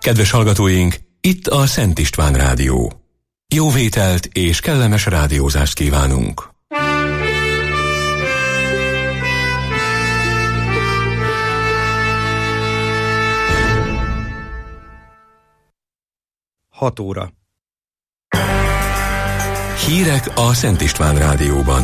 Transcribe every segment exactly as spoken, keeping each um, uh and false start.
Kedves hallgatóink, itt a Szent István Rádió. Jó vételt és kellemes rádiózást kívánunk! hat óra. Hírek a Szent István Rádióban.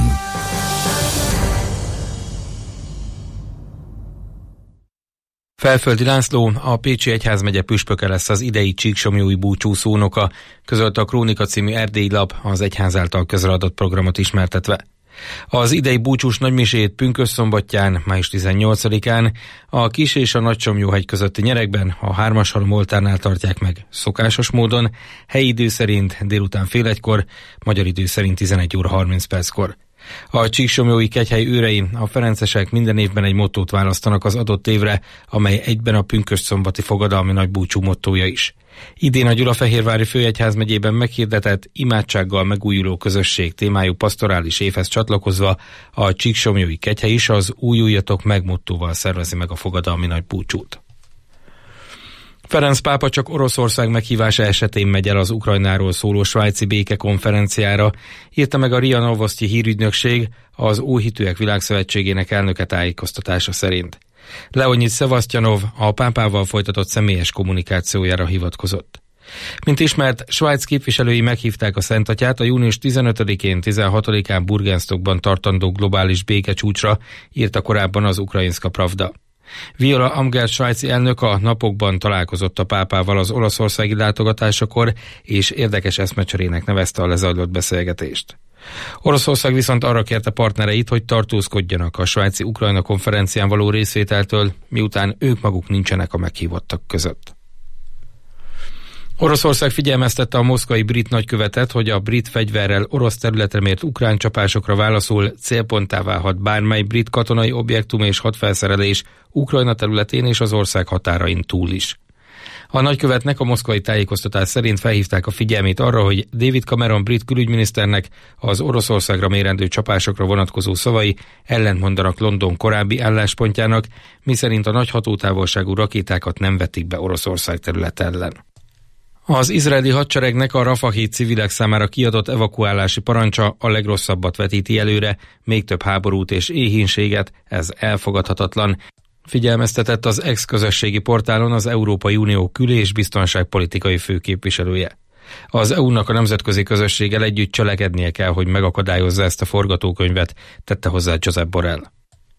Felföldi László, a Pécsi Egyházmegye püspöke lesz az idei csíksomlyói búcsú szónoka, közölte a Krónika című erdélyi lap az egyház által közreadott programot ismertetve. Az idei búcsús nagymisét pünkössszombatján, május tizennyolcadikán a Kis- és a Nagycsomlyóhegy közötti nyerekben a Hármashalom oltárnál tartják meg szokásos módon, helyi idő szerint délután fél egykor, magyar idő szerint tizenegy óra harminc perckor. A csíksomlyói kegyhely őrei, a ferencesek minden évben egy mottót választanak az adott évre, amely egyben a pünkösszombati fogadalmi nagybúcsú mottója is. Idén a Gyulafehérvári Főegyházmegyében meghirdetett imádsággal megújuló közösség témájú pastorális évhez csatlakozva a csíksomlyói kegyhely is az újuljatok meg mottóval szervezi meg a fogadalmi nagybúcsút. Ferenc pápa csak Oroszország meghívása esetén megy el az Ukrajnáról szóló svájci békekonferenciára, írta meg a RIA Novosti hírügynökség az Óhitűek Világszövetségének elnöke tájékoztatása szerint. Leonid Szevasztyanov a pápával folytatott személyes kommunikációjára hivatkozott. Mint ismert, Svájc képviselői meghívták a Szentatyát a június tizenötödikén tizenhatodikán Burgenstockban tartandó globális békecsúcsra, írta korábban az Ukrajinska Pravda. Viola Amgert svájci elnök a napokban találkozott a pápával az olaszországi látogatásakor, és érdekes eszmecserének nevezte a lezajlott beszélgetést. Oroszország viszont arra kérte partnereit, hogy tartózkodjanak a svájci Ukrajna konferencián való részvételtől, miután ők maguk nincsenek a meghívottak között. Oroszország figyelmeztette a moszkvai brit nagykövetet, hogy a brit fegyverrel orosz területre mért ukrán csapásokra válaszul célponttá válhat bármely brit katonai objektum és hadfelszerelés Ukrajna területén és az ország határain túl is. A nagykövetnek a moszkvai tájékoztatás szerint felhívták a figyelmét arra, hogy David Cameron brit külügyminiszternek az Oroszországra mérendő csapásokra vonatkozó szavai ellentmondanak London korábbi álláspontjának, miszerint a nagy hatótávolságú rakétákat nem vetik be Oroszország terület ellen. Az izraeli hadseregnek a Rafahi civilek számára kiadott evakuálási parancsa a legrosszabbat vetíti előre, még több háborút és éhínséget, ez elfogadhatatlan. Figyelmeztetett az ex-közösségi portálon az Európai Unió kül- és biztonságpolitikai főképviselője. Az é u-nak a nemzetközi közösséggel együtt cselekednie kell, hogy megakadályozza ezt a forgatókönyvet, tette hozzá Josep Borrell.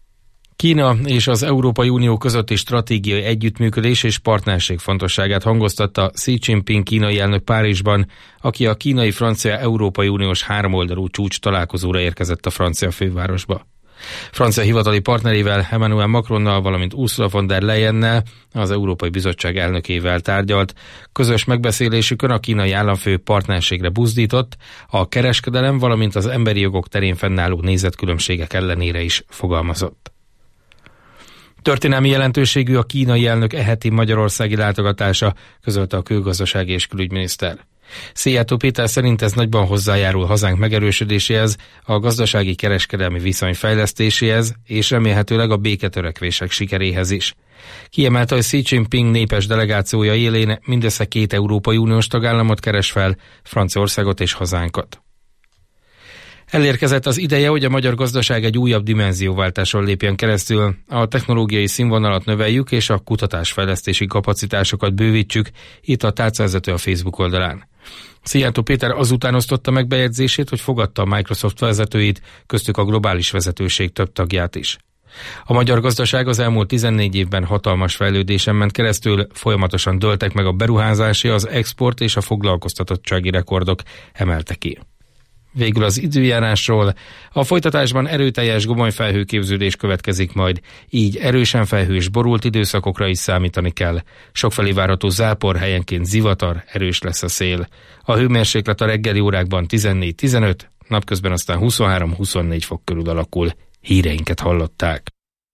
Kína és az Európai Unió közötti stratégiai együttműködés és partnerség fontosságát hangoztatta Xi Jinping kínai elnök Párizsban, aki a kínai-francia-európai uniós háromoldalú csúcs találkozóra érkezett a francia fővárosba. Francia hivatali partnerével, Emmanuel Macronnal, valamint Ursula von der Leyennel, az Európai Bizottság elnökével tárgyalt. Közös megbeszélésükön a kínai államfő partnerségre buzdított, a kereskedelem, valamint az emberi jogok terén fennálló nézetkülönbségek ellenére is fogalmazott. Történelmi jelentőségű a kínai elnök e heti magyarországi látogatása, közölte a külgazdasági és külügyminiszter. Szijjártó Péter szerint ez nagyban hozzájárul hazánk megerősödéséhez, a gazdasági kereskedelmi viszony fejlesztéséhez, és remélhetőleg a béketörekvések sikeréhez is. Kiemelte, hogy Xi Jinping népes delegációja élén mindössze két Európai Uniós tagállamot keres fel, Franciaországot és hazánkat. Elérkezett az ideje, hogy a magyar gazdaság egy újabb dimenzióváltáson lépjen keresztül, a technológiai színvonalat növeljük és a kutatásfejlesztési kapacitásokat bővítsük, itt a tárcavezető a Facebook oldalán. Szijjártó Péter azután osztotta meg bejegyzését, hogy fogadta a Microsoft vezetőit, köztük a globális vezetőség több tagját is. A magyar gazdaság az elmúlt tizennégy évben hatalmas fejlődésen ment keresztül, folyamatosan dőltek meg a beruházási, az export és a foglalkoztatottsági rekordok, emelte ki. Végül az időjárásról. A folytatásban erőteljes gomolyfelhőképződés következik majd, így erősen felhős borult időszakokra is számítani kell. Sokfelé várható zápor, helyenként zivatar, erős lesz a szél. A hőmérséklet a reggeli órákban tizennégy tizenöt, napközben aztán huszonhárom huszonnégy fok körül alakul. Híreinket hallották.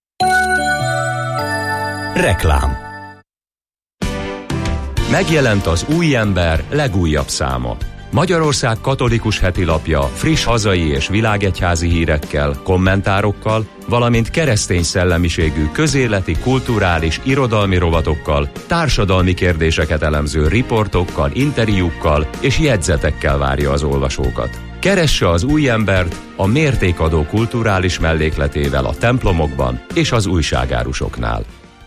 Reklám. Megjelent az új ember legújabb száma. Magyarország katolikus hetilapja friss hazai és világegyházi hírekkel, kommentárokkal, valamint keresztény szellemiségű közéleti, kulturális, irodalmi rovatokkal, társadalmi kérdéseket elemző riportokkal, interjúkkal és jegyzetekkel várja az olvasókat. Keresse az új embert a mértékadó kulturális mellékletével a templomokban és az újságárusoknál.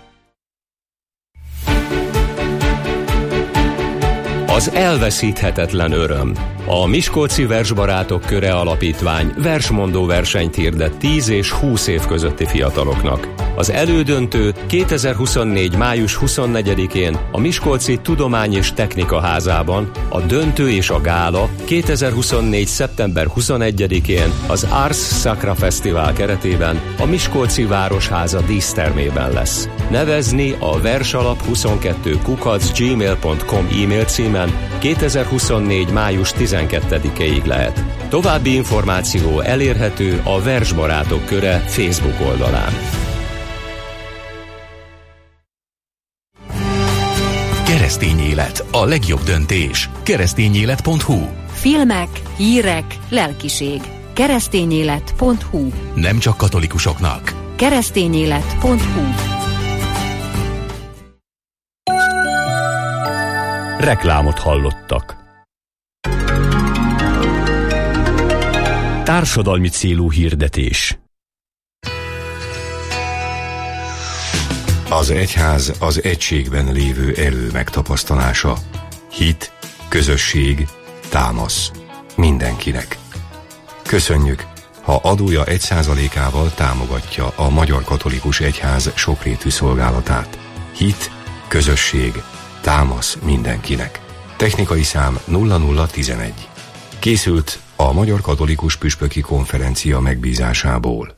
Az elveszíthetetlen öröm. A Miskolci Versbarátok Köre Alapítvány versmondó versenyt hirdet tíz és húsz év közötti fiataloknak. Az elődöntő kétezer-huszonnégy. május huszonnegyedikén a Miskolci Tudomány és Technika Házában, a döntő és a gála kétezer-huszonnégy. szeptember huszonegyedikén az Ars Sacra Fesztivál keretében a Miskolci Városháza dísztermében lesz. Nevezni a versalap huszonkettő kukac gmail pont com e-mail címen kétezer-huszonnégy. május tizenkettedikéig lehet. További információ elérhető a Versbarátok Köre Facebook oldalán. Keresztény élet, a legjobb döntés. keresztényélet pont hu. Filmek, hírek, lelkiség. keresztényélet pont hu. Nem csak katolikusoknak. keresztényélet pont hu. Reklámot hallottak. Társadalmi célú hirdetés. Az egyház az egységben lévő erő megtapasztalása. Hit, közösség, támasz. Mindenkinek. Köszönjük, ha adója egy százalékával támogatja a Magyar Katolikus Egyház sokrétű szolgálatát. Hit, közösség, támasz mindenkinek. Technikai szám nulla nulla tizenegy. Készült a Magyar Katolikus Püspöki Konferencia megbízásából.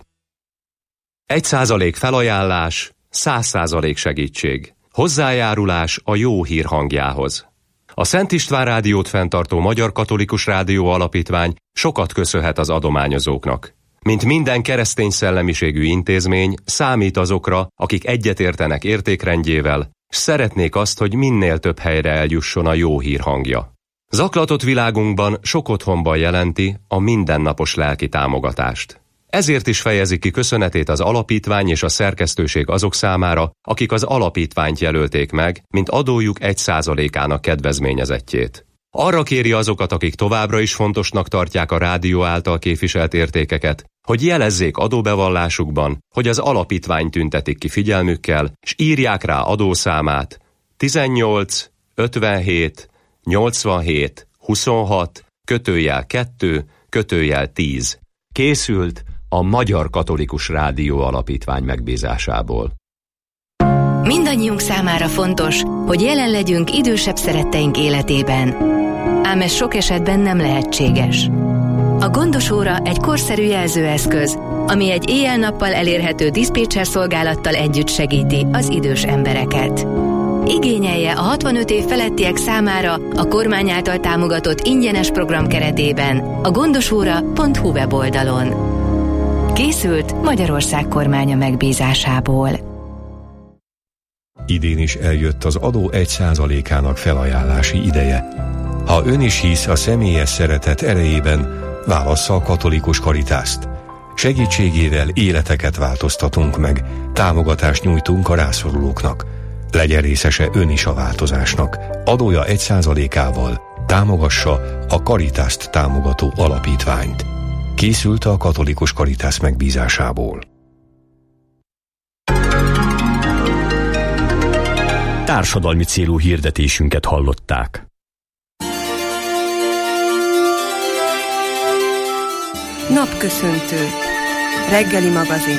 Egy százalék felajánlás, száz százalék segítség. Hozzájárulás a jó hír hangjához. A Szent István Rádiót fenntartó Magyar Katolikus Rádió Alapítvány sokat köszönhet az adományozóknak. Mint minden keresztény szellemiségű intézmény, számít azokra, akik egyetértenek értékrendjével, s szeretnék azt, hogy minél több helyre eljusson a jó hír hangja. Zaklatott világunkban sok otthonban jelenti a mindennapos lelki támogatást. Ezért is fejezi ki köszönetét az alapítvány és a szerkesztőség azok számára, akik az alapítványt jelölték meg, mint adójuk egy százalékának kedvezményezettjét. Arra kéri azokat, akik továbbra is fontosnak tartják a rádió által képviselt értékeket, hogy jelezzék adóbevallásukban, hogy az alapítvány tüntetik ki figyelmükkel, és írják rá adószámát tizennyolc ötvenhét nyolcvanhét huszonhat kötőjel kettő kötőjel tíz. Készült a Magyar Katolikus Rádió Alapítvány megbízásából. Mindannyiunk számára fontos, hogy jelen legyünk idősebb szeretteink életében. Ám ez sok esetben nem lehetséges. A gondosóra egy korszerű jelzőeszköz, ami egy éjjel-nappal elérhető diszpécser szolgálattal együtt segíti az idős embereket. Igényelje a hatvanöt év felettiek számára a kormány által támogatott ingyenes program keretében a gondosóra pont hu weboldalon. Készült Magyarország kormánya megbízásából. Idén is eljött az adó egy százalékának felajánlási ideje. Ha ön is hisz a személyes szeretet erejében, válassza a katolikus Karitást. Segítségével életeket változtatunk meg, támogatást nyújtunk a rászorulóknak. Legyen részese ön is a változásnak. Adója egy százalékával támogassa a Karitást támogató alapítványt. Készült a katolikus Karitász megbízásából. Társadalmi célú hirdetésünket hallották. Napköszöntő. Reggeli magazin.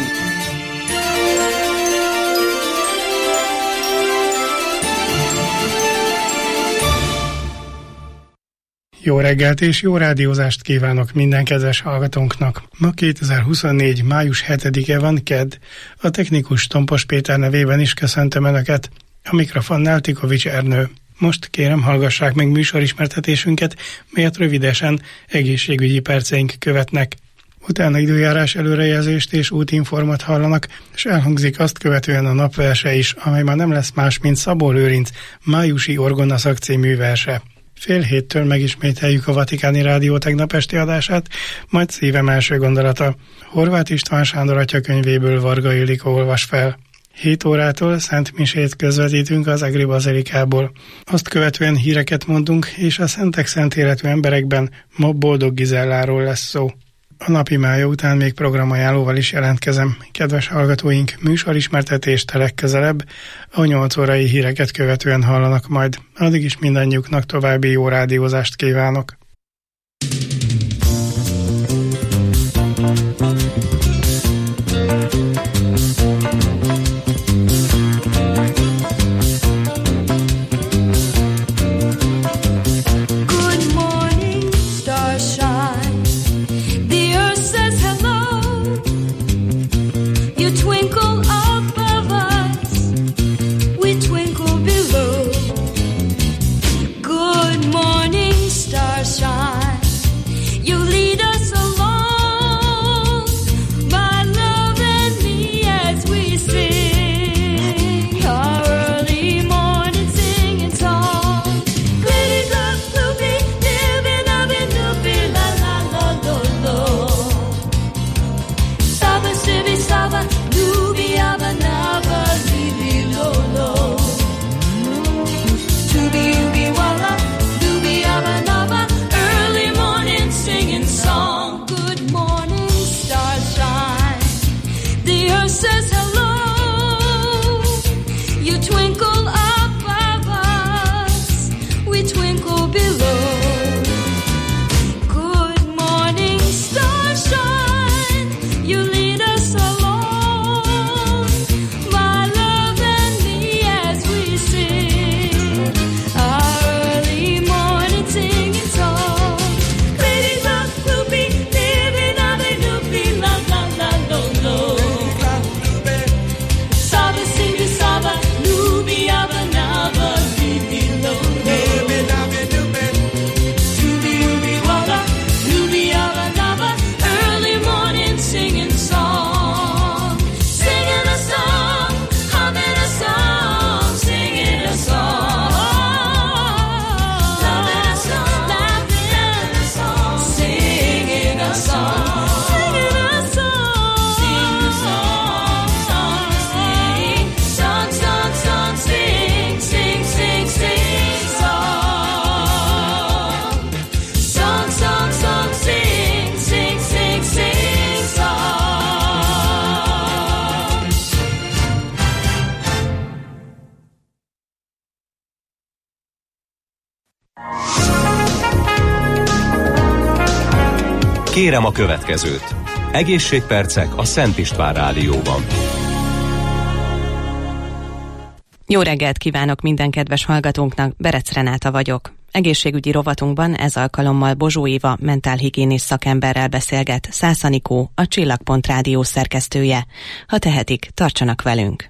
Jó reggelt és jó rádiózást kívánok minden kedves hallgatónknak. Ma kétezer-huszonnégy. május hetedike van, kedd. A technikus Tompos Péter nevében is köszöntöm Önöket. A mikrofonnál Tikovics Ernő. Most kérem, hallgassák meg műsorismertetésünket, melyet rövidesen egészségügyi perceink követnek. Utána időjárás előrejelzést és útinformat hallanak, és elhangzik azt követően a napverse is, amely már nem lesz más, mint Szabó Lőrinc májusi orgonaszak című verse. Fél héttől megismételjük a Vatikáni Rádió tegnap esti adását, majd szívem első gondolata. Horváth István Sándor atyakönyvéből Varga Ildikó olvas fel. hét órától Szent Misét közvetítünk az Egri Bazilikából. Azt követően híreket mondunk, és a szentek szent életű emberekben ma Boldog Gizelláról lesz szó. A napi mája után még programajánlóval is jelentkezem. Kedves hallgatóink, műsorismertetést legközelebb a nyolc órai híreket követően hallanak majd. Addig is mindannyiuknak további jó rádiózást kívánok. Kérem a következőt. Egészségpercek a Szent István Rádióban. Jó reggelt kívánok minden kedves hallgatónknak, Berec Renáta vagyok. Egészségügyi rovatunkban ez alkalommal Bozsó Éva mentálhigiénész szakemberrel beszélget Szász Anikó, a Csillagpont Rádió szerkesztője. Ha tehetik, tartsanak velünk!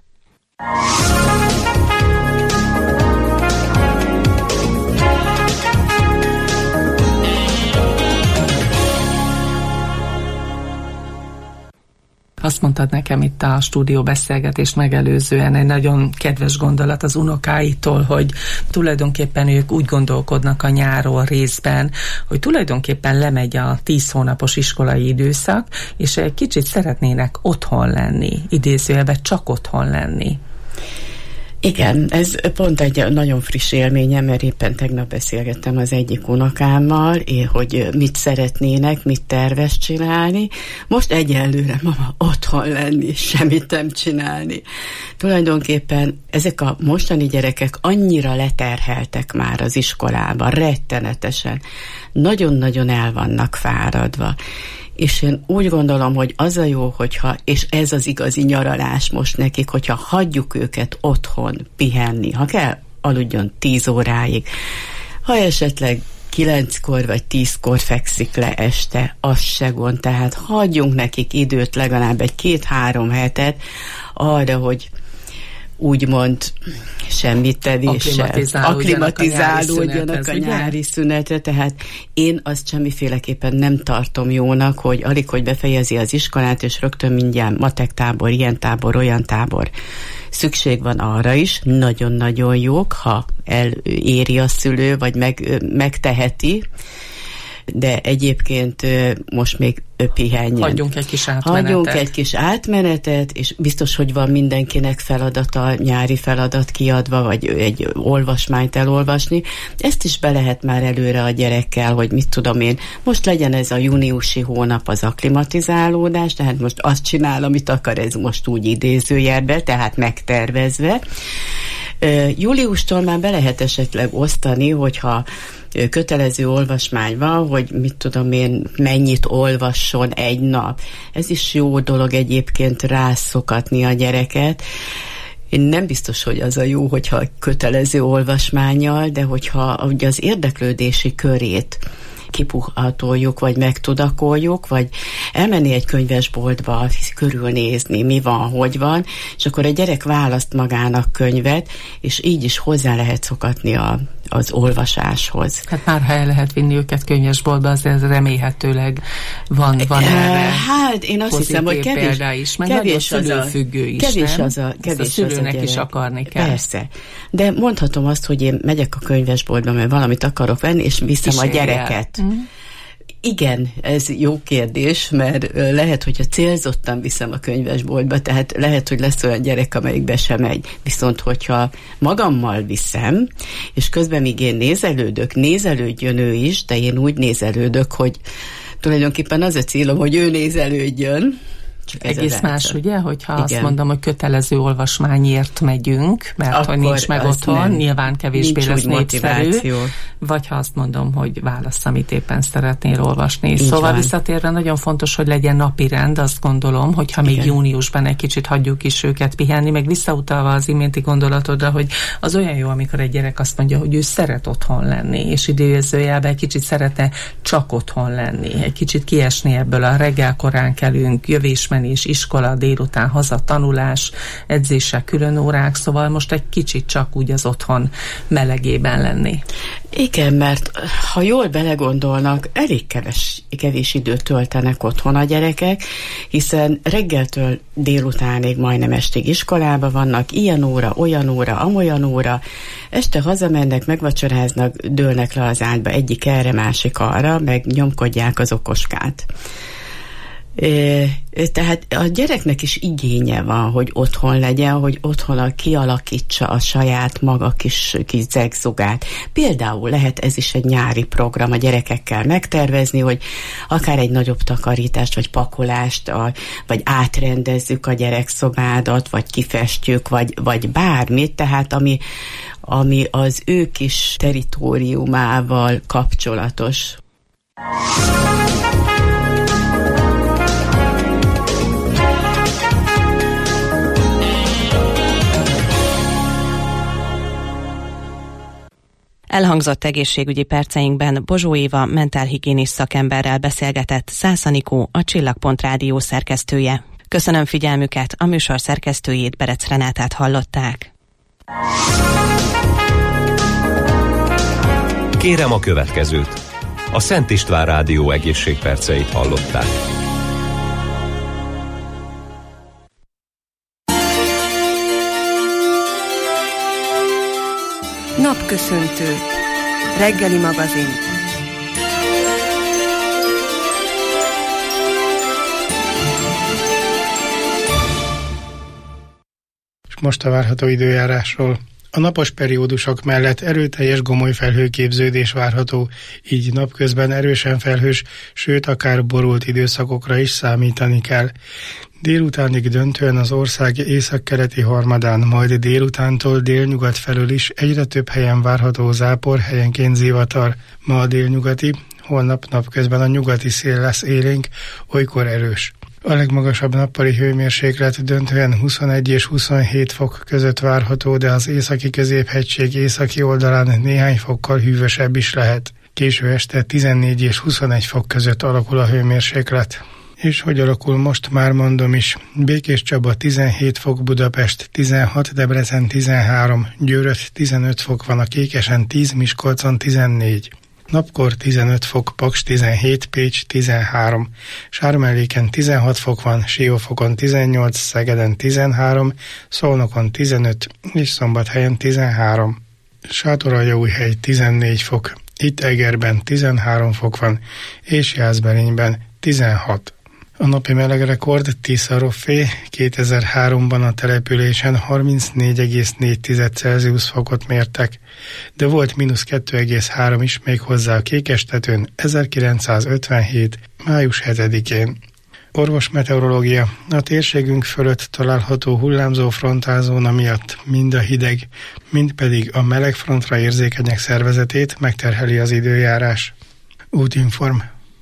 Azt mondtad nekem itt a stúdió beszélgetést megelőzően egy nagyon kedves gondolat az unokáitól, hogy tulajdonképpen ők úgy gondolkodnak a nyáron részben, hogy tulajdonképpen lemegy a tíz hónapos iskolai időszak, és egy kicsit szeretnének otthon lenni, idézőjelben csak otthon lenni. Igen, ez pont egy nagyon friss élményem, mert éppen tegnap beszélgettem az egyik unokámmal, hogy mit szeretnének, mit tervez csinálni. Most egyelőre, mama, otthon lenni, semmit nem csinálni. Tulajdonképpen ezek a mostani gyerekek annyira leterheltek már az iskolában, rettenetesen. Nagyon-nagyon el vannak fáradva. És én úgy gondolom, hogy az a jó, hogyha, és ez az igazi nyaralás most nekik, hogyha hagyjuk őket otthon pihenni, ha kell, aludjon tíz óráig. Ha esetleg kilenckor vagy tízkor fekszik le este, az se gond, tehát hagyjunk nekik időt, legalább egy két-három hetet arra, hogy úgymond semmit tevéssel, akklimatizálódjanak a nyári szünetre, tehát én azt semmiféleképpen nem tartom jónak, hogy alig, hogy befejezi az iskolát, és rögtön mindjárt matek tábor, ilyen tábor, olyan tábor. szükség van arra is, nagyon-nagyon jók, ha eléri a szülő, vagy meg, megteheti, de egyébként most még pihenjen. Hagyjunk egy kis átmenetet. Hagyjunk egy kis átmenetet, és biztos, hogy van mindenkinek feladata, nyári feladat kiadva, vagy egy olvasmányt elolvasni. Ezt is be lehet már előre a gyerekkel, hogy mit tudom én, most legyen ez a júniusi hónap az akklimatizálódás, tehát most azt csinál, amit akar, ez most úgy idézőjelben, tehát megtervezve. Júliustól már be lehet esetleg osztani, hogyha kötelező olvasmány van, hogy mit tudom én, mennyit olvasson egy nap. Ez is jó dolog egyébként rászokatni a gyereket. Én nem biztos, hogy az a jó, hogyha kötelező olvasmánnyal, de hogyha ugye az érdeklődési körét kipuhatoljuk, vagy megtudakoljuk, vagy elmenni egy könyvesboltba, körülnézni, mi van, hogy van, és akkor a gyerek választ magának könyvet, és így is hozzá lehet szokatni a, az olvasáshoz. Hát már ha el lehet vinni őket könyvesboltba, azért remélhetőleg van, van erre hát én azt hiszem, hogy kevés, példa is, meg kevés nagyon az a, szülőfüggő is, kevés nem? Az a, kevés Ezt a szülőnek az a is akarni kell. Persze. De mondhatom azt, hogy én megyek a könyvesboltba, mert valamit akarok venni, és viszem Kísérjel. a gyereket. Mm. Igen, ez jó kérdés, mert lehet, hogyha célzottan viszem a könyvesboltba, tehát lehet, hogy lesz olyan gyerek, amelyik be sem megy. Viszont, hogyha magammal viszem, és közben még én nézelődök, nézelődjön ő is, de én úgy nézelődök, hogy tulajdonképpen az a célom, hogy ő nézelődjön. Egész más, ugye, hogyha Igen. azt mondom, hogy kötelező olvasmányért megyünk, mert akkor hogy nincs meg otthon, nem. nyilván kevésbé nincs lesz népszerű, vagy ha azt mondom, hogy válasz, amit éppen szeretnél olvasni. Így szóval van. Visszatérve nagyon fontos, hogy legyen napirend, azt gondolom, hogyha még Igen. júniusban egy kicsit hagyjuk is őket pihenni, meg visszautalva az iménti gondolatodra, hogy az olyan jó, amikor egy gyerek azt mondja, hogy ő szeret otthon lenni, és idézőjelben egy kicsit szeretne csak otthon lenni, egy kicsit kiesni ebből a reggel korán kelünk, jövés és iskola, délután haza, tanulás, edzések, külön órák, szóval most egy kicsit csak úgy az otthon melegében lenni. Igen, mert ha jól belegondolnak, elég keves, kevés időt töltenek otthon a gyerekek, hiszen reggeltől délutánig majdnem estig iskolába vannak, ilyen óra, olyan óra, amolyan óra, este hazamennek, megvacsoráznak, dőlnek le az ágyba egyik erre, másik arra, meg nyomkodják az okoskát. Tehát a gyereknek is igénye van, hogy otthon legyen, hogy otthon kialakítsa a saját maga kis, kis zegzugát. Például lehet ez is egy nyári program a gyerekekkel megtervezni, hogy akár egy nagyobb takarítást, vagy pakolást, vagy átrendezzük a gyerekszobádat, vagy kifestjük, vagy, vagy bármit, tehát ami, ami az ő kis teritoriumával kapcsolatos. Elhangzott egészségügyi perceinkben Bozsó Éva mentálhigiénis szakemberrel beszélgetett Szász Anikó, a Csillagpont Rádió szerkesztője. Köszönöm figyelmüket, a műsor szerkesztőjét, Berec Renátát hallották. Kérem a következőt. A Szent István Rádió egészségperceit hallották. Napköszöntő. Reggeli magazin. És most a várható időjárásról. A napos periódusok mellett erőteljes gomoly felhőképződés várható, így napközben erősen felhős, sőt akár borult időszakokra is számítani kell. Délutánig döntően az ország északkeleti harmadán, majd délutántól délnyugat felől is egyre több helyen várható zápor, helyenként zivatar. Ma a délnyugati, holnap napközben a nyugati szél lesz élénk, olykor erős. A legmagasabb nappali hőmérséklet döntően huszonegy és huszonhét fok között várható, de az északi középhegység északi oldalán néhány fokkal hűvösebb is lehet. Késő este tizennégy és huszonegy fok között alakul a hőmérséklet. És hogy alakul most, már mondom is. Békés Csaba tizenhét fok, Budapest tizenhat, Debrecen tizenhárom, Győrött tizenöt fok van, a Kékesen tíz, Miskolcon tizennégy. Napkor tizenöt fok, Paks tizenhét, Pécs tizenhárom, Sármelléken tizenhat fok van, Siófokon tizennyolc, Szegeden tizenhárom, Szolnokon tizenöt és Szombathelyen tizenhárom. Sátoraljaújhely tizennégy fok, itt Egerben tizenhárom fok van, és Jászberényben tizenhat. A napi melegrekord Tiszaroffé kétezer-háromban a településen harmincnégy egész négy Celsius fokot mértek, de volt mínusz kettő egész három is még hozzá a Kékestetőn ezerkilencszázötvenhét. május hetedikén. Orvosmeteorológia. A térségünk fölött található hullámzó frontálzóna miatt mind a hideg, mind pedig a meleg frontra érzékenyek szervezetét megterheli az időjárás. Útinform.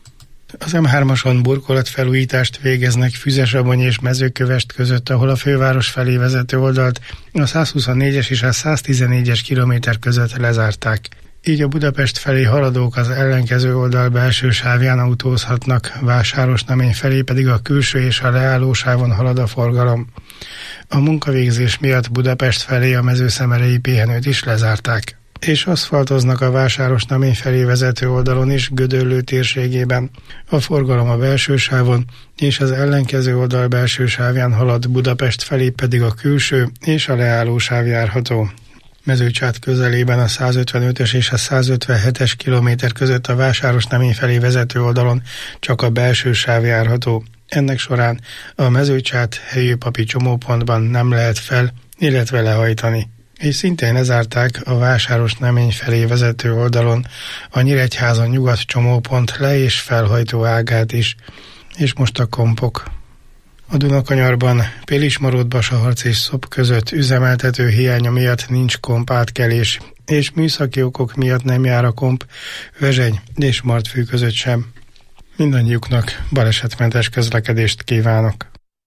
Az em hármason burkolatfelújítást végeznek Füzesabony és Mezőkövesd között, ahol a főváros felé vezető oldalt a százhuszonnégyes és a száztizennégyes kilométer között lezárták. Így a Budapest felé haladók az ellenkező oldal belső sávján autózhatnak, Vásárosnamény felé pedig a külső és a leállósávon halad a forgalom. A munkavégzés miatt Budapest felé a mezőszemerei pihenőt is lezárták, és aszfaltoznak a Vásárosnamény felé vezető oldalon is, Gödöllő térségében. A forgalom a belső sávon és az ellenkező oldal belső sávján halad, Budapest felé pedig a külső és a leállósáv járható. Mezőcsát közelében a százötvenötös és a százötvenhetes kilométer között a Vásárosnamény felé vezető oldalon csak a belső sáv járható. Ennek során a Mezőcsát helyőpapi csomópontban nem lehet fel, illetve lehajtani. És szintén lezárták a Vásárosnamény felé vezető oldalon a Nyíregyházan nyugat csomópont le- és felhajtó ágát is. És most a kompok. A Dunakanyarban Pilismarott, Basaharc és Szop között üzemeltető hiánya miatt nincs komp átkelés, és műszaki okok miatt nem jár a komp Vezseny és Martfű között sem. Mindannyiuknak balesetmentes közlekedést kívánok!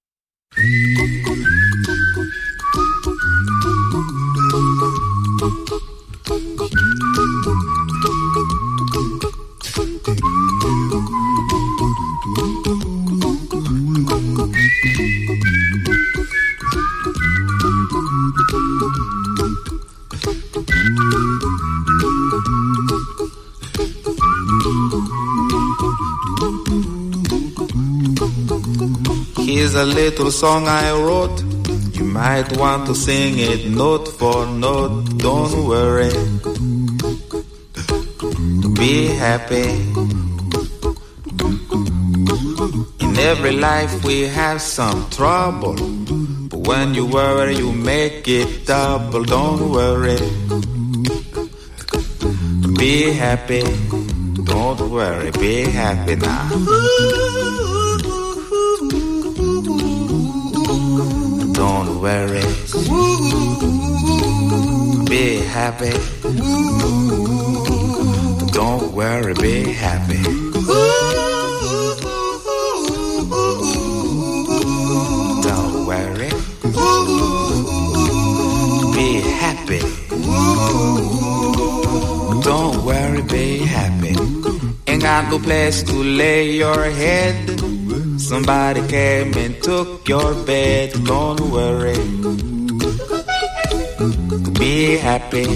Here's a little song I wrote. You might want to sing it note for note. Don't worry. Be happy. In every life we have some trouble, but when you worry you make it double. Don't worry. Be happy. Don't worry. Be happy now. Don't worry. Be happy. Don't worry, be happy. Don't worry. Be happy. Don't worry, be happy. Ain't got no place to lay your head. Somebody came and took your bed. Don't worry. Be happy.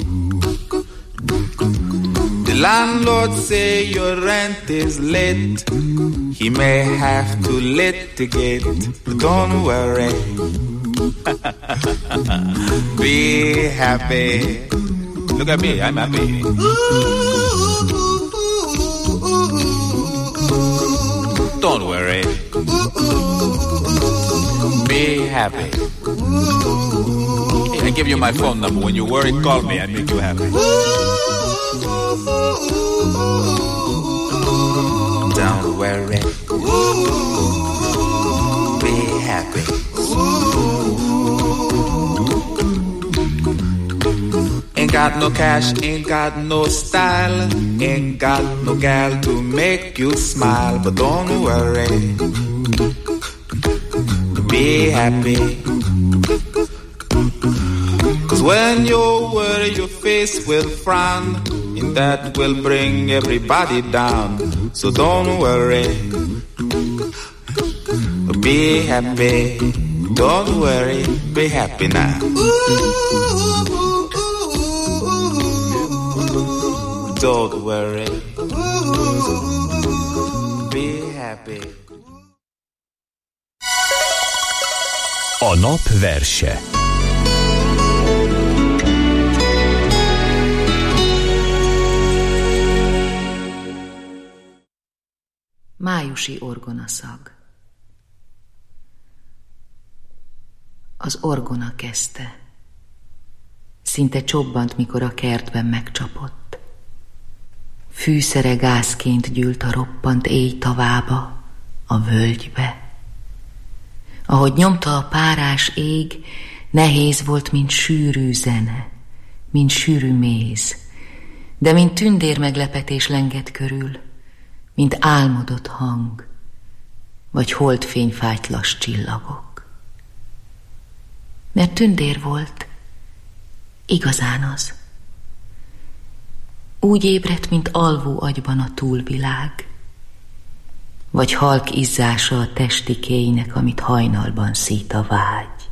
The landlord say your rent is late. He may have to litigate. Don't worry. Be happy. Look at me, I'm happy. Don't worry. Be happy. I give you my phone number. When you worry, call me. I make you happy. Don't worry. Be happy. Ain't got no cash, ain't got no style, ain't got no gal to make you smile, but don't worry. Be happy. Cause when you worry your face will frown, and that will bring everybody down. So don't worry. Be happy. Don't worry. Be happy now. Don't worry, be happy. A nap verse. Májusi orgonaszag. Az orgona kezdte. Szinte csobbant, mikor a kertben megcsapott. Fűszere gázként gyűlt a roppant éj tavába, a völgybe. Ahogy nyomta a párás ég, nehéz volt, mint sűrű zene, mint sűrű méz, de mint tündér meglepetés lengett körül, mint álmodott hang, vagy holdfényfájtlas csillagok. Mert tündér volt, igazán az. Úgy ébredt, mint alvó agyban a túlvilág, vagy halk izzása a testikéinek, amit hajnalban szít a vágy.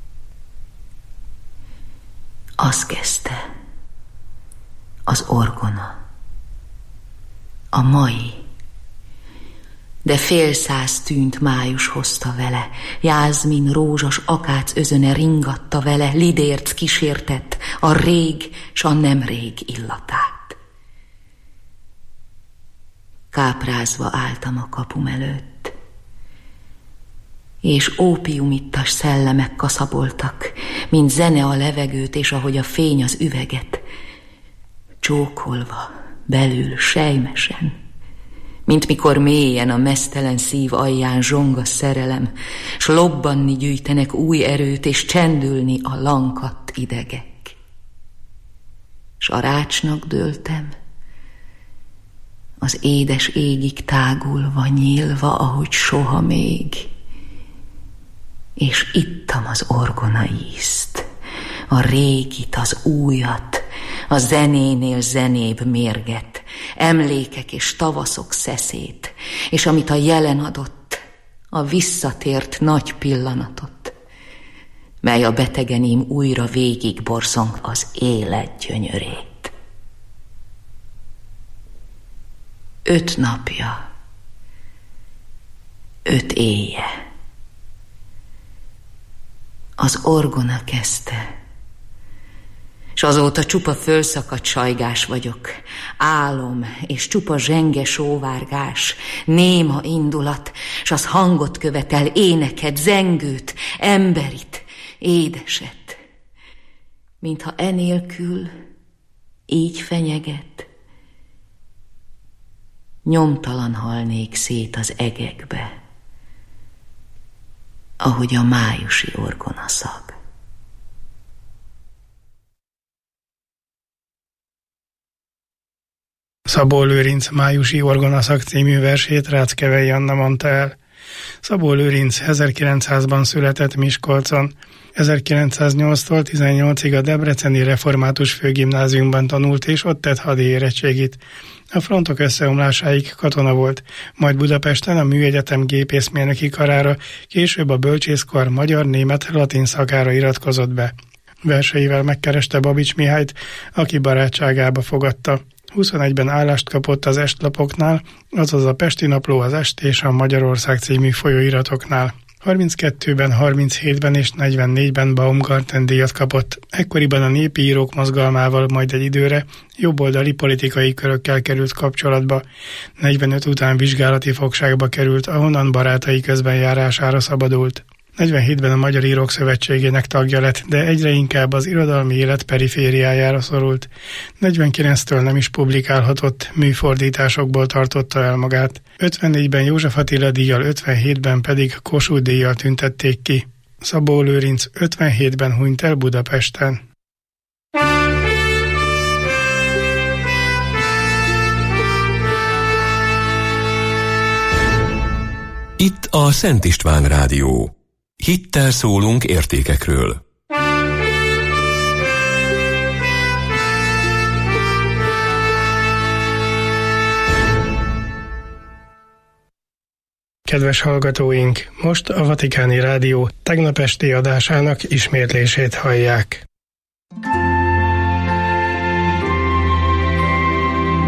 Az kezdte, az orgona, a mai, de fél száz tűnt május hozta vele, jázmin rózsas akác özöne ringatta vele, lidérc kísértett a rég s a nem rég illatát. Káprázva álltam a kapum előtt, és ópiumittas szellemek kaszaboltak, mint zene a levegőt, és ahogy a fény az üveget, csókolva, belül sejmesen, mint mikor mélyen a meztelen szív alján zsong a szerelem, s lobbanni gyűjtenek új erőt, és csendülni a lankadt idegek. S a rácsnak dőltem, az édes égig tágulva, nyílva, ahogy soha még, és ittam az orgona ízt, a régit, az újat, a zenénél zenébb mérget, emlékek és tavaszok szeszét, és amit a jelen adott, a visszatért nagy pillanatot, mely a betegeném újra végig borzong az élet gyönyörét. Öt napja, öt éje, az orgona kezdte, s azóta csupa fölszakadt sajgás vagyok, álom és csupa zsenge sóvárgás, néma indulat, s az hangot követel, éneket, zengőt, emberit, édeset, mintha enélkül így fenyeget, nyomtalan halnék szét az egekbe, ahogy a májusi orgonaszag. Szabó Lőrinc májusi orgonaszag című versét Ráckevei Anna mondta el. Szabó Lőrinc ezerkilencszázban született Miskolcon. ezerkilencszáznyolctól tizennyolcig a Debreceni Református Főgimnáziumban tanult, és ott tett hadi érettségit. A frontok összeomlásáig katona volt, majd Budapesten a Műegyetem gépészmérnöki karára, később a bölcsészkar magyar-német-latin szakára iratkozott be. Verseivel megkereste Babics Mihályt, aki barátságába fogadta. huszonegyben állást kapott az Estlapoknál, azaz a Pesti Napló, az Est és a Magyarország című folyóiratoknál. harminckettőben, harminchétben és negyvennégyben Baumgarten díjat kapott. Ekkoriban a Népi Írók Mozgalmával, majd egy időre jobboldali politikai körökkel került kapcsolatba. negyvenöt után vizsgálati fogságba került, ahonnan barátai közbenjárására szabadult. negyvenhétben a Magyar Írók Szövetségének tagja lett, de egyre inkább az irodalmi élet perifériájára szorult. negyvenkilenctől nem is publikálhatott, műfordításokból tartotta el magát. ötvennégyben József Attila díjjal, ötvenhétben pedig Kossuth díjjal tüntették ki. Szabó Lőrinc ötvenhétben hunyt el Budapesten. Itt a Szent István Rádió. Hittel szólunk értékekről. Kedves hallgatóink, most a Vatikáni Rádió tegnap esti adásának ismétlését hallják.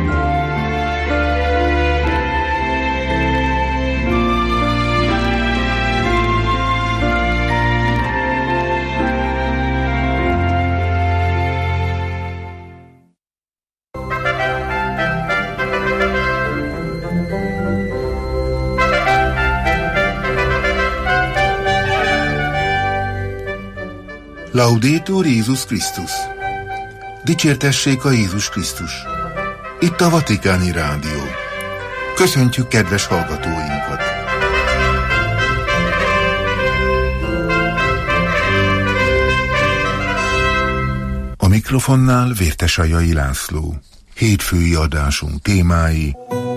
Laudetur Jézus Krisztus! Dicsértessék a Jézus Krisztus! Itt a Vatikáni Rádió. Köszöntjük kedves hallgatóinkat! A mikrofonnál Vértesajai László. Hétfői adásunk témái: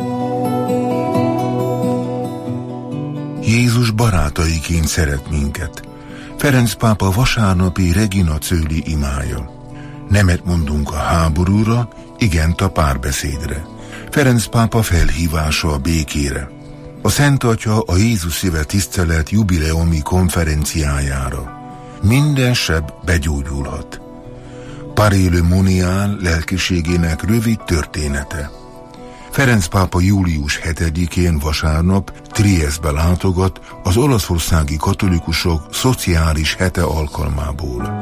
Jézus barátaiként szeret minket. Ferenc pápa vasárnapi Regina Coeli imája. Nemet mondunk a háborúra, igent a párbeszédre. Ferenc pápa felhívása a békére. A Szent Atya a Jézus Szíve Tisztelet jubileumi konferenciájára. Minden seb begyógyulhat. Paré Monial lelkiségének rövid története. Ferenc pápa július hetedikén vasárnap Triesztbe látogat az olaszországi katolikusok szociális hete alkalmából.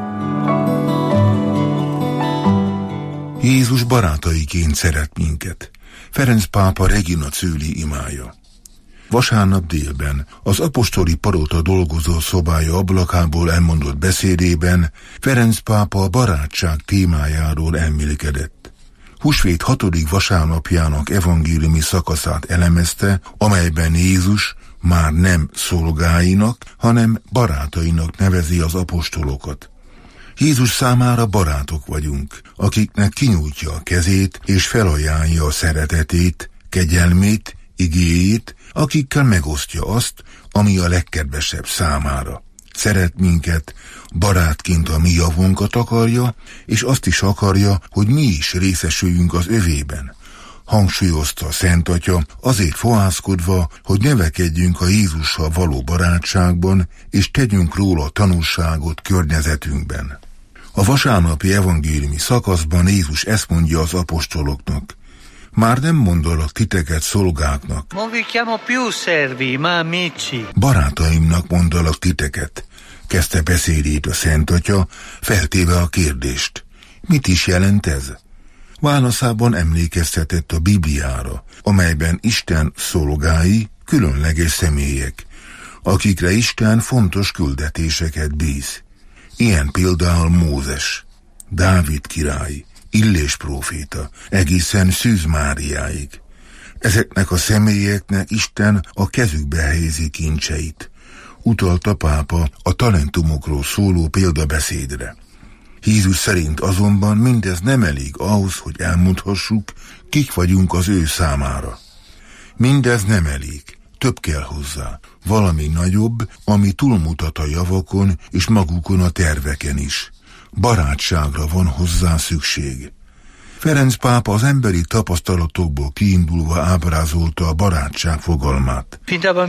Jézus barátaiként szeret minket. Ferenc pápa Regina Coeli imája. Vasárnap délben az apostoli palota dolgozó szobája ablakából elmondott beszédében Ferenc pápa a barátság témájáról elmélkedett. Húsvét hatodik vasárnapjának evangéliumi szakaszát elemezte, amelyben Jézus már nem szolgáinak, hanem barátainak nevezi az apostolokat. Jézus számára barátok vagyunk, akiknek kinyújtja a kezét és felajánlja a szeretetét, kegyelmét, igéjét, akikkel megosztja azt, ami a legkedvesebb számára. Szeret minket, barátként a mi javunkat akarja, és azt is akarja, hogy mi is részesüljünk az övében. Hangsúlyozta a Szent Atya, azért fohászkodva, hogy növekedjünk a Jézussal való barátságban, és tegyünk róla tanúságot környezetünkben. A vasárnapi evangéliumi szakaszban Jézus ezt mondja az apostoloknak: már nem mondalak titeket szolgáknak, non vi chiamo più servi, ma amici. Barátaimnak mondalak titeket, kezdte beszédét a Szent Atya, feltéve a kérdést: mit is jelent ez? Válaszában emlékeztetett a Bibliára, amelyben Isten szolgái különleges személyek, akikre Isten fontos küldetéseket bíz. Ilyen például Mózes, Dávid király, Illés próféta, egészen Szűz Máriáig. Ezeknek a személyeknek Isten a kezükbe helyezi kincseit. Utalt a pápa a talentumokról szóló példabeszédre. Jézus szerint azonban mindez nem elég ahhoz, hogy elmondhassuk, kik vagyunk az ő számára. Mindez nem elég, több kell hozzá, valami nagyobb, ami túlmutat a javakon és magukon a terveken is. Barátságra van hozzá szükség. Ferenc pápa az emberi tapasztalatokból kiindulva ábrázolta a barátság fogalmát.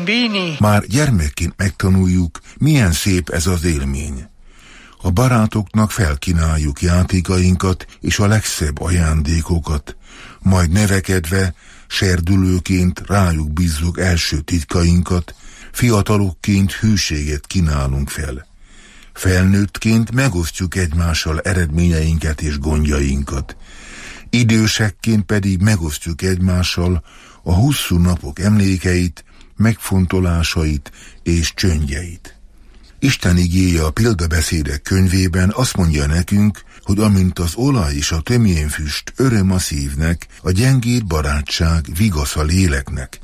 Már gyermekként megtanuljuk, milyen szép ez az élmény. A barátoknak felkínáljuk játékainkat és a legszebb ajándékokat, majd nevekedve, serdülőként rájuk bízzuk első titkainkat, fiatalokként hűséget kínálunk fel. Felnőttként megosztjuk egymással eredményeinket és gondjainkat. Idősekként pedig megosztjuk egymással a hosszú napok emlékeit, megfontolásait és csöndjeit. Isten igéje a példabeszédek könyvében azt mondja nekünk, hogy amint az olaj és a tömjénfüst öröm a szívnek, a gyengéd barátság vigasz a léleknek.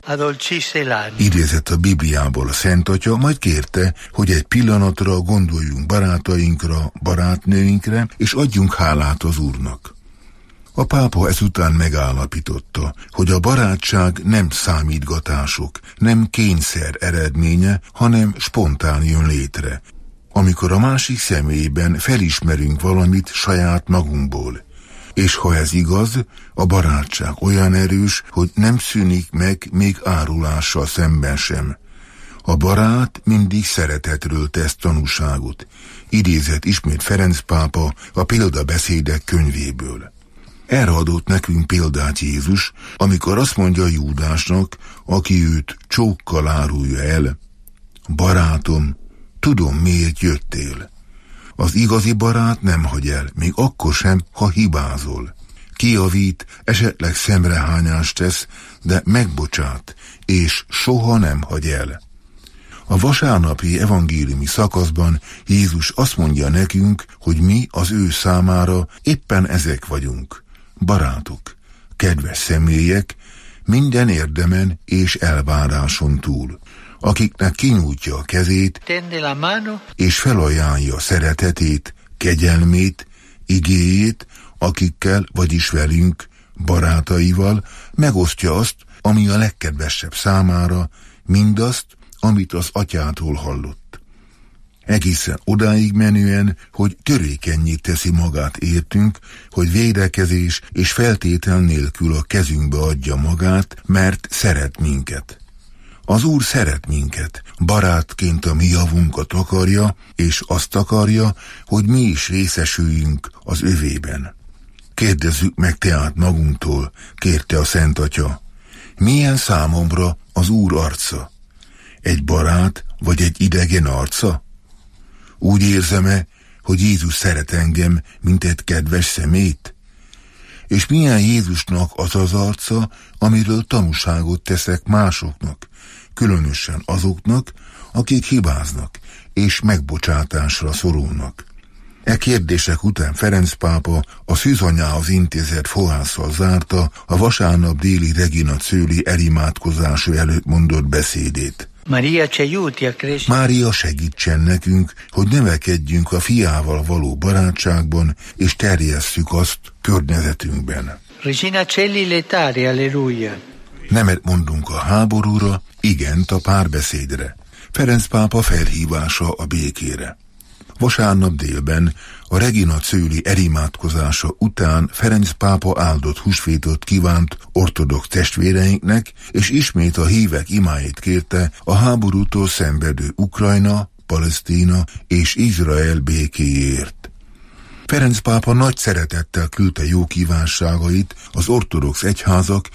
Idézett a Bibliából a Szent Atya, majd kérte, hogy egy pillanatra gondoljunk barátainkra, barátnőinkre, és adjunk hálát az Úrnak. A pápa ezután megállapította, hogy a barátság nem számítgatások, nem kényszer eredménye, hanem spontán jön létre, amikor a másik személyben felismerünk valamit saját magunkból. És ha ez igaz, a barátság olyan erős, hogy nem szűnik meg még árulással szemben sem. A barát mindig szeretetről tesz tanúságot. Idézett ismét Ferenc pápa a példabeszédek könyvéből. Erre adott nekünk példát Jézus, amikor azt mondja Júdásnak, aki őt csókkal árulja el: barátom, tudom, miért jöttél. Az igazi barát nem hagy el, még akkor sem, ha hibázol. Kijavít, esetleg szemrehányást tesz, de megbocsát, és soha nem hagy el. A vasárnapi evangéliumi szakaszban Jézus azt mondja nekünk, hogy mi az ő számára éppen ezek vagyunk, barátok, kedves személyek, minden érdemen és elváráson túl, akiknek kinyújtja a kezét, és felajánlja szeretetét, kegyelmét, igéjét, akikkel, vagyis velünk, barátaival megosztja azt, ami a legkedvesebb számára, mindazt, amit az atyától hallott. Egészen odáig menően, hogy törékennyé teszi magát értünk, hogy védekezés és feltétel nélkül a kezünkbe adja magát, mert szeret minket. Az Úr szeret minket, barátként a mi javunkat akarja, és azt akarja, hogy mi is részesüljünk az övében. Kérdezzük meg tehát magunktól, kérte a Szent Atya, milyen számomra az Úr arca? Egy barát vagy egy idegen arca? Úgy érzem-e, hogy Jézus szeret engem, mint egy kedves szemét? És milyen Jézusnak az az arca, amiről tanúságot teszek másoknak, különösen azoknak, akik hibáznak és megbocsátásra szorulnak? E kérdések után Ferenc pápa a szűzanyához intézett fohásszal zárta a vasárnap déli Regina Coeli elimádkozása előtt mondott beszédét. Mária segítsen nekünk, hogy növekedjünk a fiával való barátságban, és terjesszük azt környezetünkben. Regina Coeli letare, alleluja. Nemet mondunk a háborúra, igent a párbeszédre. Ferenc pápa felhívása a békére. Vasárnap délben a Regina Coeli elimádkozása után Ferenc pápa áldott húsvétot kívánt ortodox testvéreinknek, és ismét a hívek imáit kérte a háborútól szenvedő Ukrajna, Palesztina és Izrael békéjéért. Ferenc pápa nagy szeretettel küldte jó kívánságait az ortodox egyházak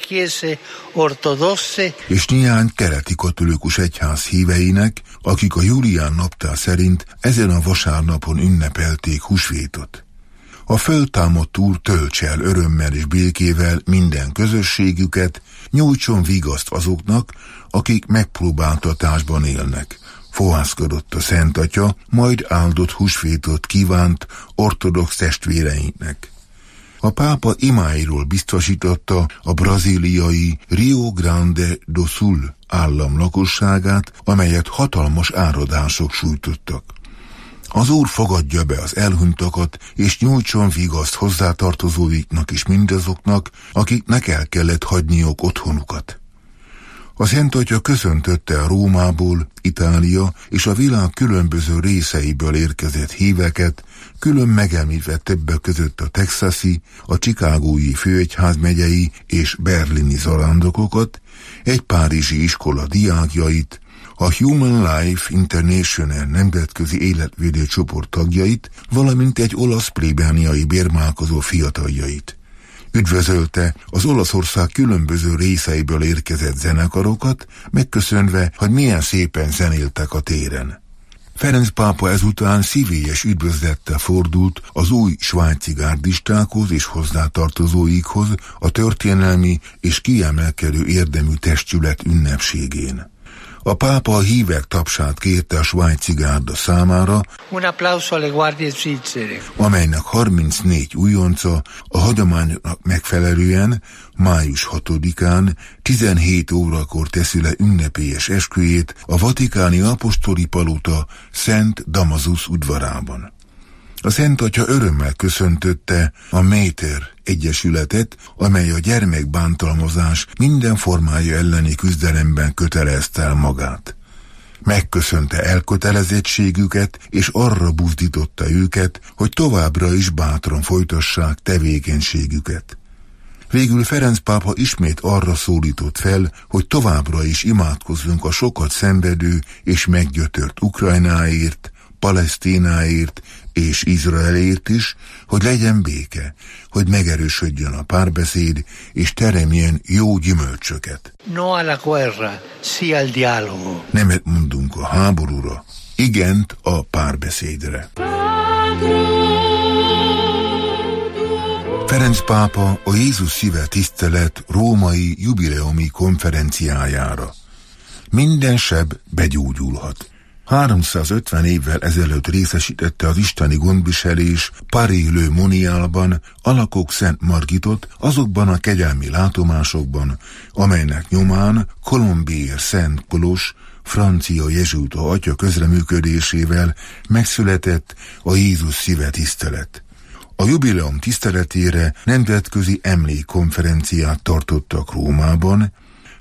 és néhány keleti katolikus egyház híveinek, akik a Julián naptár szerint ezen a vasárnapon ünnepelték húsvétot. A föltámadt Úr töltse el örömmel és békével minden közösségüket, nyújtson vigaszt azoknak, akik megpróbáltatásban élnek. Fohászkodott a Szent Atya, majd áldott húsvétot kívánt ortodox testvéreinknek. A pápa imáiról biztosította a brazíliai Rio Grande do Sul állam lakosságát, amelyet hatalmas áradások sújtottak. Az Úr fogadja be az elhunytakat, és nyújtson vigaszt hozzátartozóiknak és mindazoknak, akiknek el kellett hagyniuk otthonukat. A Szent Atya köszöntötte a Rómából, Itália és a világ különböző részeiből érkezett híveket, külön megemlítve többek között a texasi, a chicagói főegyházmegyei és berlini zarándokokat, egy párizsi iskola diákjait, a Human Life International nemzetközi életvédő csoport tagjait, valamint egy olasz plébániai bérmálkozó fiataljait. Üdvözölte az Olaszország különböző részeiből érkezett zenekarokat, megköszönve, hogy milyen szépen zenéltek a téren. Ferenc pápa ezután szívélyes üdvözlettel fordult az új svájci gárdistákhoz és hozzátartozóikhoz a történelmi és kiemelkedő érdemű testület ünnepségén. A pápa a hívek tapsát kérte a svájci gárda számára, amelynek harmincnégy újonca a hagyományoknak megfelelően május hatodikán tizenhét órakor teszi le ünnepélyes esküjét a vatikáni apostoli palota Szent Damasus udvarában. A Szent Atya örömmel köszöntötte a Méter egyesületet, amely a gyermekbántalmazás minden formája elleni küzdelemben kötelezte el magát. Megköszönte elkötelezettségüket, és arra buzdította őket, hogy továbbra is bátran folytassák tevékenységüket. Végül Ferenc pápa ismét arra szólított fel, hogy továbbra is imádkozzunk a sokat szenvedő és meggyötört Ukrajnáért, Palesztináért és Izraelért is, hogy legyen béke, hogy megerősödjön a párbeszéd, és teremjen jó gyümölcsöket. No a la guerra, sí al diálogo. Nemet mondunk a háborúra, igent a párbeszédre. Ferenc pápa a Jézus szíve tisztelet római jubileumi konferenciájára. minden seb begyógyulhat. háromszázötven évvel ezelőtt részesítette az isteni gondviselés Paris-le-Monialban Alakok Szent Margitot azokban a kegyelmi látomásokban, amelynek nyomán Colombier Szent Kolos, francia jezsuita atya közreműködésével megszületett a Jézus szíve tisztelet. A jubileum tiszteletére nemzetközi emlékkonferenciát tartottak Rómában,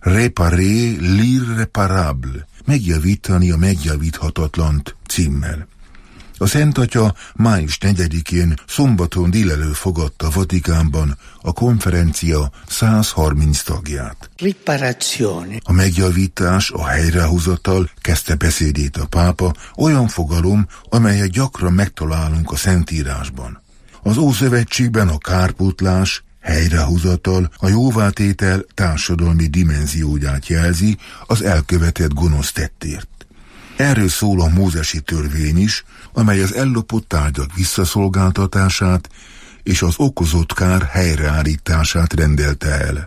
Réparer l'irréparable, megjavítani a megjavíthatatlant címmel. A Szent Atya május negyedikén szombaton délelőtt fogadta Vatikánban a konferencia százharminc tagját. Riparazione. A megjavítás, a helyrehozatal, kezdte beszédét a pápa, olyan fogalom, amelyet gyakran megtalálunk a Szentírásban. Az Ószövetségben a kárpótlás, helyrehozatal, a jóvátétel társadalmi dimenzióját jelzi az elkövetett gonosz tettért. Erről szól a mózesi törvény is, amely az ellopott tárgyak visszaszolgáltatását és az okozott kár helyreállítását rendelte el.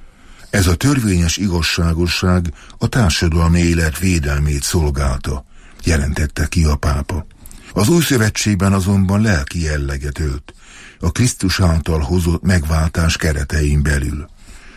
Ez a törvényes igazságosság a társadalmi élet védelmét szolgálta, jelentette ki a pápa. Az új szövetségben azonban lelki jelleget ölt, a Krisztus által hozott megváltás keretein belül.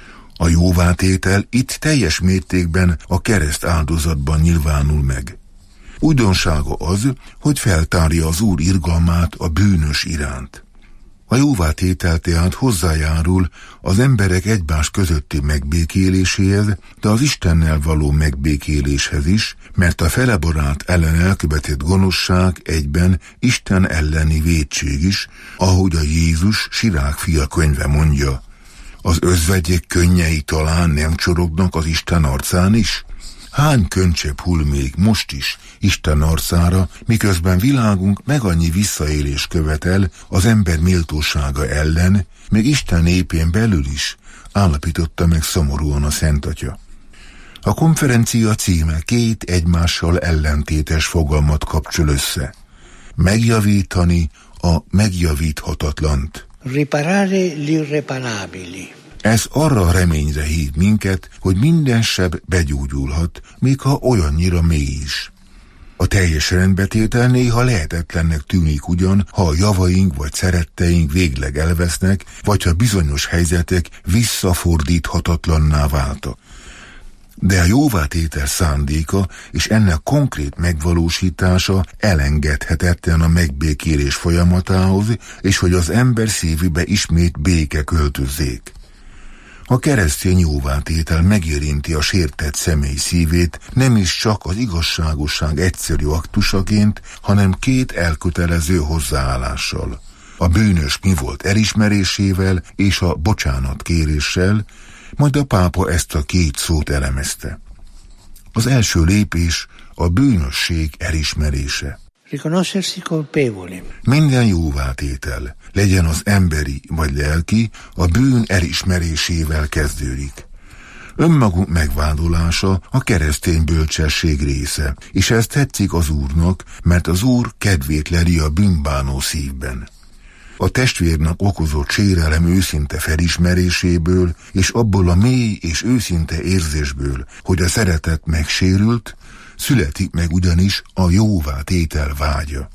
A jóvátétel itt teljes mértékben a kereszt áldozatban nyilvánul meg. Újdonsága az, hogy feltárja az Úr irgalmát a bűnös iránt. A jóvátétel tehát hozzájárul az emberek egymás közötti megbékéléséhez, de az Istennel való megbékéléshez is, mert a felebarát ellen elkövetett gonoszság egyben Isten elleni vétség is, ahogy a Jézus Sirák fia könyve mondja. Az özvegyek könnyei talán nem csorognak az Isten arcán is? Hány könycsepp hull még most is Isten arcára, miközben világunk meg annyi visszaélés követel az ember méltósága ellen, még Isten népén belül is, állapította meg szomorúan a Szent Atya. A konferencia címe két egymással ellentétes fogalmat kapcsol össze. Megjavítani a megjavíthatatlant. Riparare l'irreparabili. Ez arra a reményre hív minket, hogy minden seb begyógyulhat, még ha olyannyira mély is. A teljes rendbetétel néha lehetetlennek tűnik ugyan, ha a javaink vagy szeretteink végleg elvesznek, vagy ha bizonyos helyzetek visszafordíthatatlanná váltak. De a jóvátétel szándéka és ennek konkrét megvalósítása elengedhetetlen a megbékélés folyamatához, és hogy az ember szívébe ismét béke költözzék. A keresztény jóvátétel megérinti a sértett személy szívét nem is csak az igazságosság egyszerű aktusaként, hanem két elkötelező hozzáállással. A bűnös mi volt elismerésével és a bocsánatkéréssel, majd a pápa ezt a két szót elemezte. Az első lépés a bűnösség elismerése. Riconoscersi colpevoli. Minden jóvátétel, legyen az emberi vagy lelki, a bűn elismerésével kezdődik. Önmagunk megvádolása a keresztény bölcsesség része, és ez tetszik az Úrnak, mert az Úr kedvét leli a bűnbánó szívben. A testvérnek okozott sérelem őszinte felismeréséből, és abból a mély és őszinte érzésből, hogy a szeretet megsérült, születik meg ugyanis a jóvátétel vágya.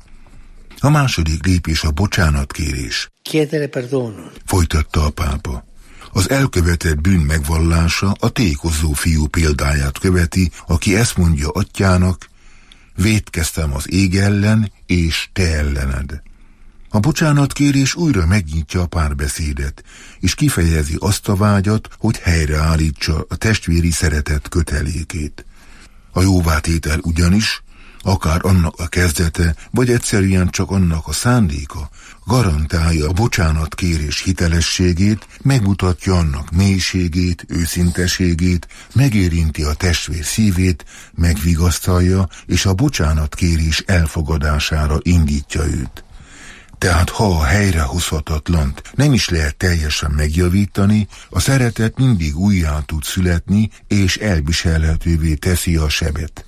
A második lépés a bocsánatkérés. Chiedere perdono. Folytatta a pápa. Az elkövetett bűn megvallása a tékozó fiú példáját követi, aki ezt mondja atyának, vétkeztem az ég ellen és te ellened. A bocsánatkérés újra megnyitja a párbeszédet, és kifejezi azt a vágyat, hogy helyreállítsa a testvéri szeretet kötelékét. A jóvátétel ugyanis, akár annak a kezdete, vagy egyszerűen csak annak a szándéka, garantálja a bocsánatkérés hitelességét, megmutatja annak mélységét, őszinteségét, megérinti a testvér szívét, megvigasztalja, és a bocsánatkérés elfogadására indítja őt. Tehát ha a helyrehozhatatlant nem is lehet teljesen megjavítani, a szeretet mindig újjá tud születni, és elviselhetővé teszi a sebet.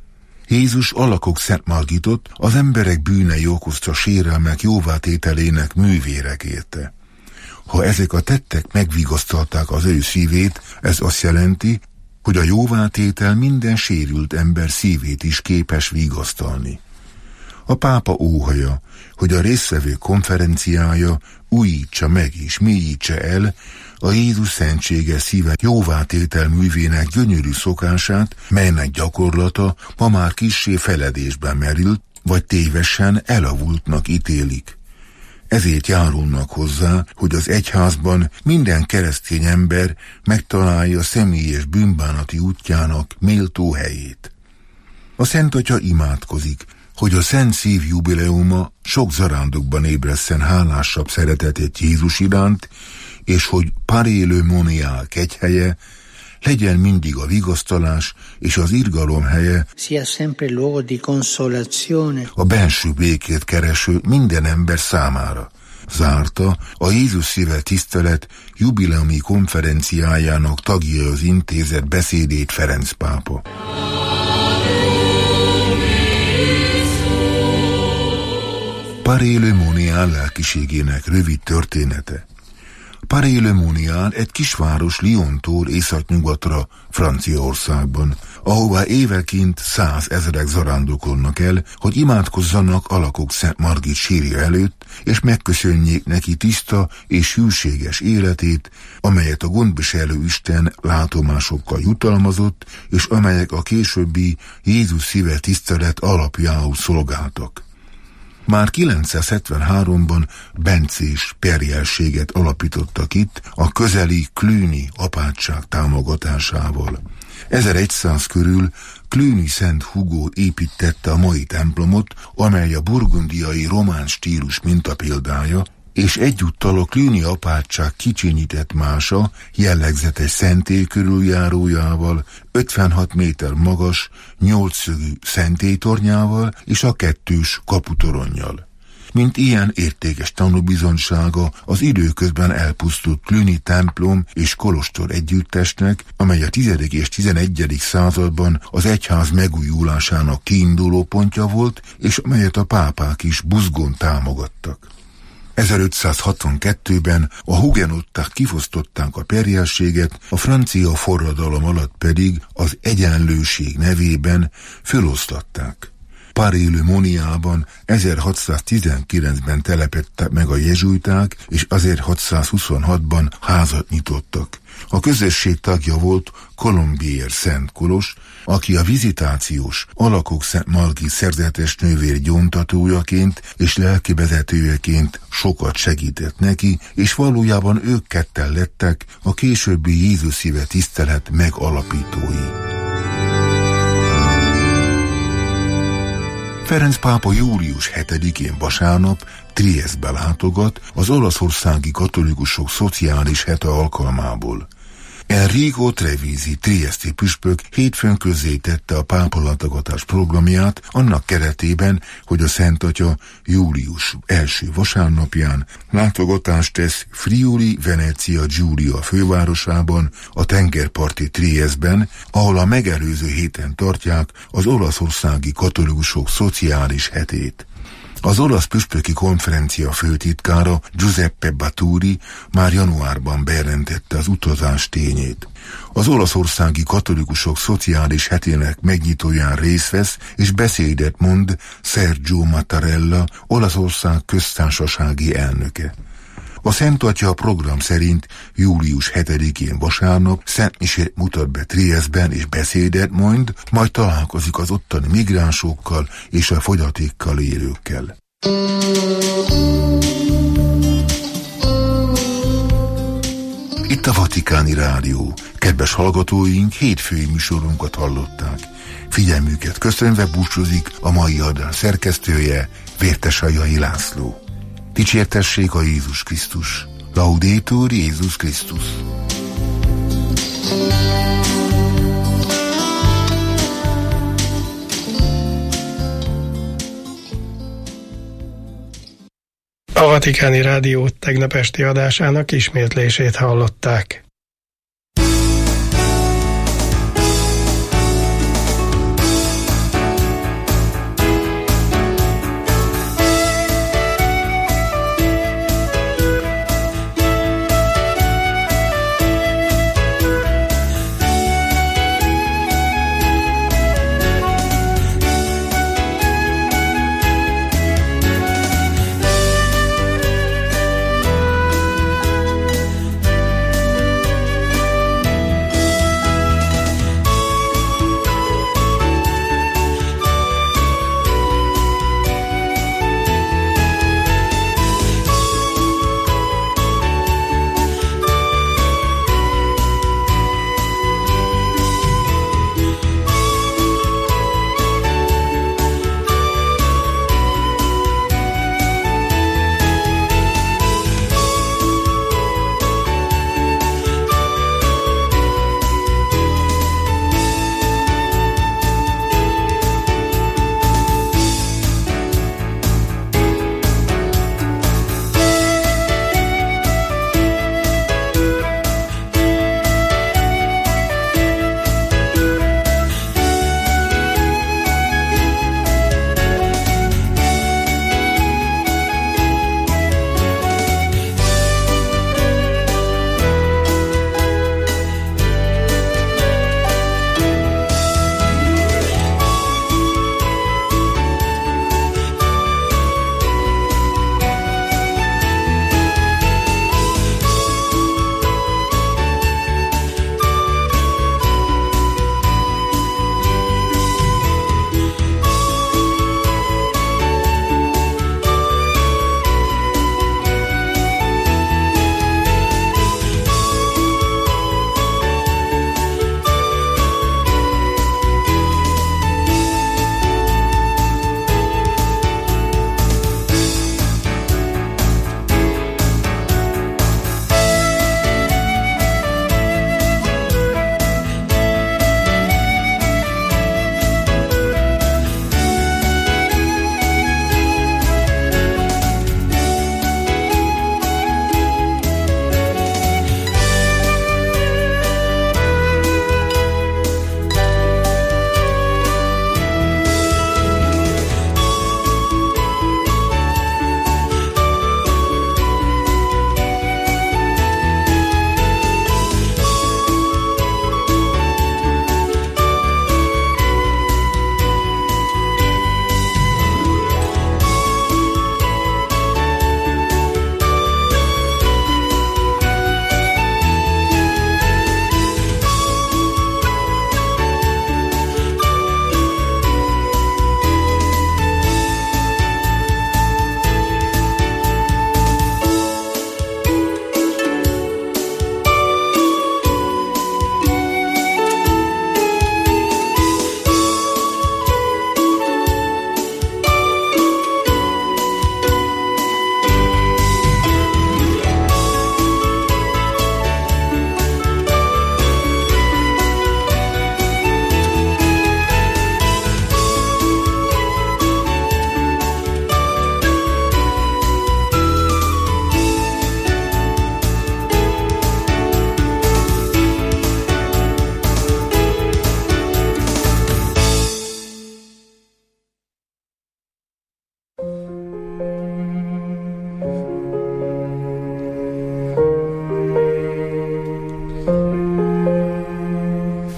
Jézus Alakok Szent Margitot az emberek bűnei okozta sérelmek jóvátételének művére kérte. Ha ezek a tettek megvigasztalták az ő szívét, ez azt jelenti, hogy a jóvátétel minden sérült ember szívét is képes vigasztalni. A pápa óhaja, hogy a résztvevő konferenciája újítsa meg és mélyítse el a Jézus szentséges szíve jóvátétel művének gyönyörű szokását, melynek gyakorlata ma már kissé feledésben merült, vagy tévesen elavultnak ítélik. Ezért járulnak hozzá, hogy az egyházban minden keresztény ember megtalálja személyes bűnbánati útjának méltó helyét. A Szent Atya imádkozik, hogy a Szent Szív jubileuma sok zarándokban ébresszen hálásabb szeretetét Jézus iránt, és hogy Paray-le-Monial kegyhelye legyen mindig a vigasztalás és az irgalom helye, a benső békét kereső minden ember számára. Zárta a Jézus szíve tisztelet jubileumi konferenciájának tagja az intézet beszédét Ferenc pápa. Paray-le-Monial lelkiségének rövid története. Paray-le-Monial egy kisváros Lyontól északnyugatra Franciaországban, ahová éveként százezrek zarándokolnak el, hogy imádkozzanak alakok Szent Margit sírja előtt, és megköszönjék neki tiszta és hűséges életét, amelyet a gondviselő Isten látomásokkal jutalmazott, és amelyek a későbbi Jézus szíve tisztelet alapjául szolgáltak. Már kilencszázhetvenháromban bencés perjelséget alapítottak itt a közeli Cluny apátság támogatásával. ezerszáz körül Cluny Szent Hugo építette a mai templomot, amely a burgundiai román stílus mintapéldája, és egyúttal a Cluny apátság kicsinyített mása, jellegzetes szentély körüljárójával, ötvenhat méter magas, nyolcszögű szentélytornyával és a kettős kaputoronnyal. Mint ilyen értékes tanúbizonysága az időközben elpusztult Cluny templom és kolostor együttesnek, amely a tizedik és tizenegyedik században az egyház megújulásának kiinduló pontja volt, és amelyet a pápák is buzgón támogattak. ezerötszázhatvankettőben a hugenották kifosztották a perjelséget, a francia forradalom alatt pedig az egyenlőség nevében fölosztatták. Paray-le-Monialban ezerhatszáztizenkilencben telepedtek meg a jezsuiták, és ezerhatszázhuszonhatban házat nyitottak. A közösség tagja volt Colombier Szent Kolos, aki a vizitációs alakok Szent Margit szerzetes nővér gyóntatójaként és lelkivezetőjeként sokat segített neki, és valójában ők ketten lettek a későbbi Jézus szíve tisztelet megalapítói. Ferenc pápa július hetedikén vasárnap Triesztbe látogat az olaszországi katolikusok szociális hete alkalmából. Enrico Treviso trieszti püspök hétfőn közzétette a pápa látogatás programját annak keretében, hogy a Szent Atya július első vasárnapján látogatást tesz Friuli Venezia Giulia fővárosában, a tengerparti Triesztben, ahol a megelőző héten tartják az olaszországi katolikusok szociális hetét. Az olasz püspöki konferencia főtitkára Giuseppe Baturi már januárban bejelentette az utazás tényét. Az olaszországi katolikusok szociális hetének megnyitóján részt vesz és beszédet mond Sergio Mattarella, Olaszország köztársasági elnöke. A Szent Atya a program szerint július hetedikén vasárnap Szent Misét mutat be Triesztben és beszédet mond, majd találkozik az ottani migránsokkal és a fogyatékkal élőkkel. Itt a Vatikáni Rádió. Kedves hallgatóink, hétfői műsorunkat hallották. Figyelmüket köszönve búcsúzik a mai adás szerkesztője, Vértesajai László. Dicsértessék a Jézus Krisztus. Laudetur Jézus Krisztus. A Vatikáni Rádió tegnap esti adásának ismétlését hallották.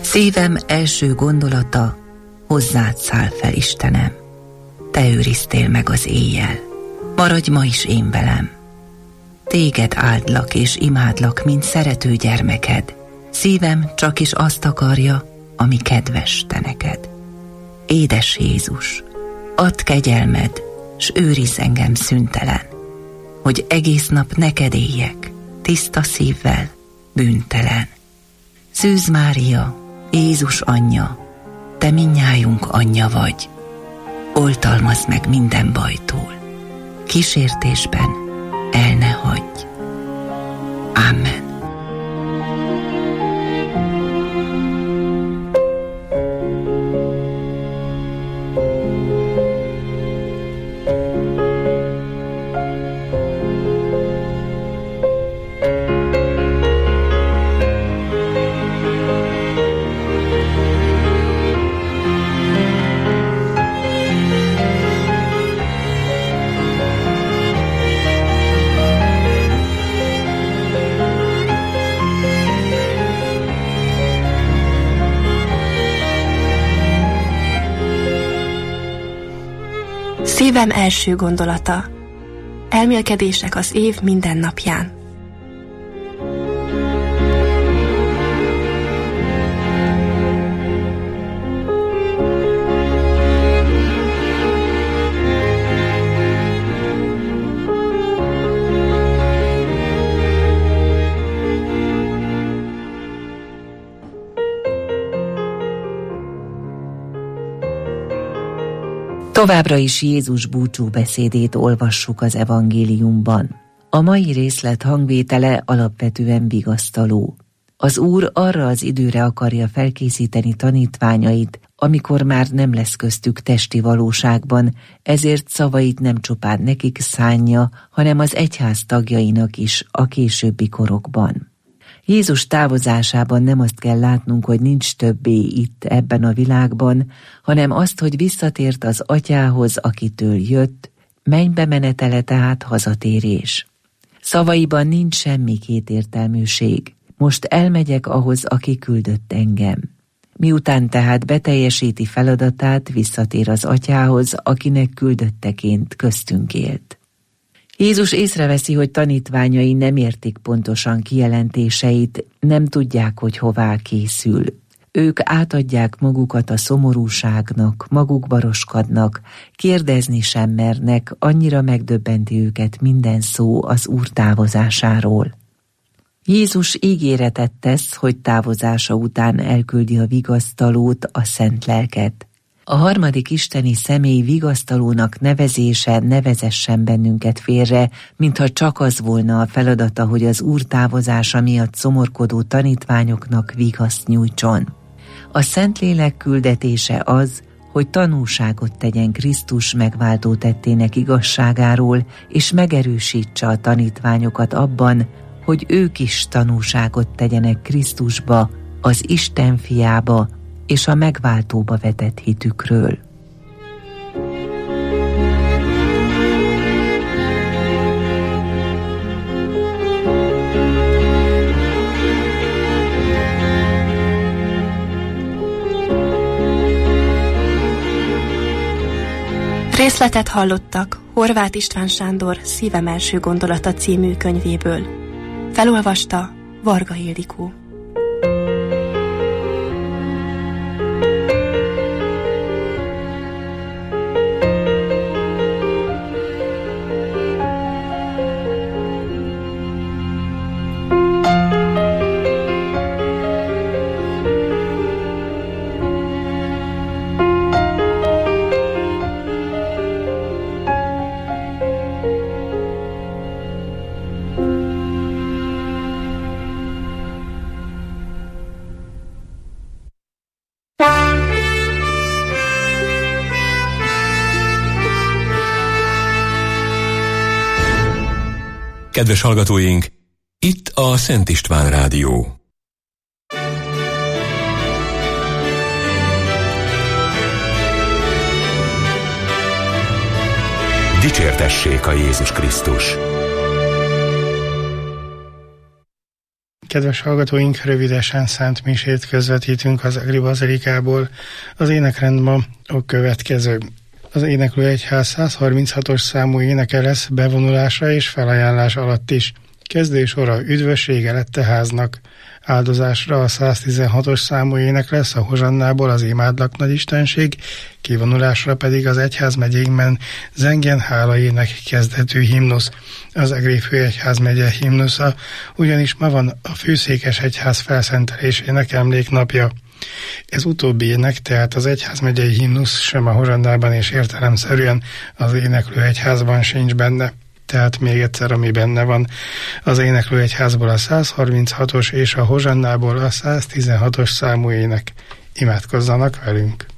Szívem első gondolata, hozzád száll fel, Istenem. Te őriztél meg az éjjel, maradj ma is én velem. Téged áldlak és imádlak, mint szerető gyermeked. Szívem csak is azt akarja, ami kedves te neked. Édes Jézus, add kegyelmed, s őrizz engem szüntelen, hogy egész nap neked éljek, tiszta szívvel, bűntelen. Szűz Mária, Jézus anyja, te mindnyájunk anyja vagy, oltalmazz meg minden bajtól, kísértésben el ne hagyj. Amen. Szívem első gondolata. Elmélkedések az év minden napján. Továbbra is Jézus búcsúbeszédét olvassuk az evangéliumban. A mai részlet hangvétele alapvetően vigasztaló. Az Úr arra az időre akarja felkészíteni tanítványait, amikor már nem lesz köztük testi valóságban, ezért szavait nem csupán nekik szánja, hanem az egyház tagjainak is a későbbi korokban. Jézus távozásában nem azt kell látnunk, hogy nincs többé itt ebben a világban, hanem azt, hogy visszatért az Atyához, akitől jött, mennybe menetele tehát hazatérés. Szavaiban nincs semmi kétértelműség. Most elmegyek ahhoz, aki küldött engem. Miután tehát beteljesíti feladatát, visszatér az Atyához, akinek küldötteként köztünk élt. Jézus észreveszi, hogy tanítványai nem értik pontosan kijelentéseit, nem tudják, hogy hová készül. Ők átadják magukat a szomorúságnak, magukba roskadnak, kérdezni sem mernek, annyira megdöbbenti őket minden szó az Úr távozásáról. Jézus ígéretet tesz, hogy távozása után elküldi a vigasztalót, a Szent Lelket. A harmadik isteni személy vigasztalónak nevezése ne vezessen bennünket félre, mintha csak az volna a feladata, hogy az Úr távozása miatt szomorkodó tanítványoknak vigaszt nyújtson. A Szentlélek küldetése az, hogy tanúságot tegyen Krisztus megváltó tettének igazságáról, és megerősítse a tanítványokat abban, hogy ők is tanúságot tegyenek Krisztusba, az Isten fiába, és a megváltóba vetett hitükről. Részletet hallottak Horváth István Sándor Szívem első gondolata című könyvéből. Felolvasta Varga Ildikó. Kedves hallgatóink, itt a Szent István Rádió. Dicsértessék a Jézus Krisztus! Kedves hallgatóink, rövidesen szent misét közvetítünk az Egri Bazilikából. Az énekrend ma a következő. Az Éneklő Egyház száz harminchatos számú éneke lesz bevonulásra és felajánlás alatt is. Kezdésora üdvössége lette háznak. Áldozásra a száz tizenhatos számú ének lesz a hozsannából az Imádlak Nagyistenség, kivonulásra pedig az egyházmegyénkben Zengen hálaének kezdetű himnusz, az Egri Főegyházmegye himnusza, ugyanis ma van a Főszékes Egyház felszentelésének emléknapja. Ez utóbbi ének, tehát az egyházmegyei himnusz sem a hozsannában és értelemszerűen az Éneklő Egyházban sincs benne. Tehát még egyszer, ami benne van, az Éneklő Egyházból a száz harminchatos és a hozsannából a száz tizenhatos számú ének. Imádkozzanak velünk!